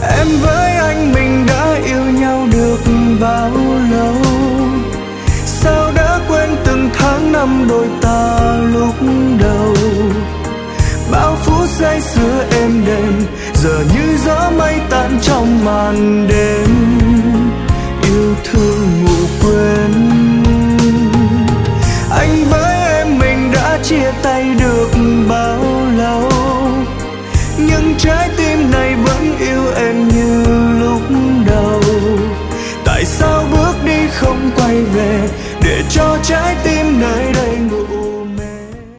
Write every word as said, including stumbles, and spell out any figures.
Em với anh mình đã yêu nhau được bao lâu, sao đã quên từng tháng năm đôi ta lúc đầu. Bao phút say sưa êm đềm giờ như gió mây tan trong màn đêm. Yêu thương ngủ quên, anh với em mình đã chia tay được bao lâu, nhưng trái tim này vẫn yêu em như lúc đầu. Tại sao bước đi không quay về để cho trái tim nơi đây ngủ